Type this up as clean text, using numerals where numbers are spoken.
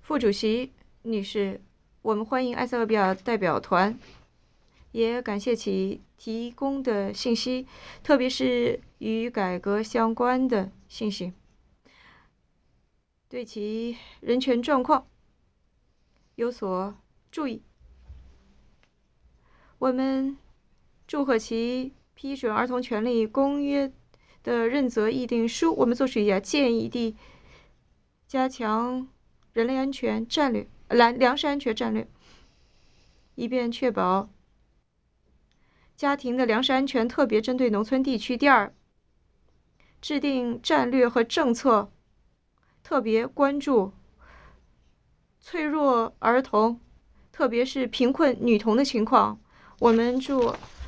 副主席、女士，我们欢迎埃塞俄比亚代表团，也感谢其提供的信息，特别是与改革相关的信息，对其人权状况有所注意。我们祝贺其批准《儿童权利公约》的认责议定书。我们做出也建议地加强人类安全战略、粮食安全战略，以便确保家庭的粮食安全，特别针对农村地区。第二，制定战略和政策，特别关注脆弱儿童，特别是贫困女童的情况。我们祝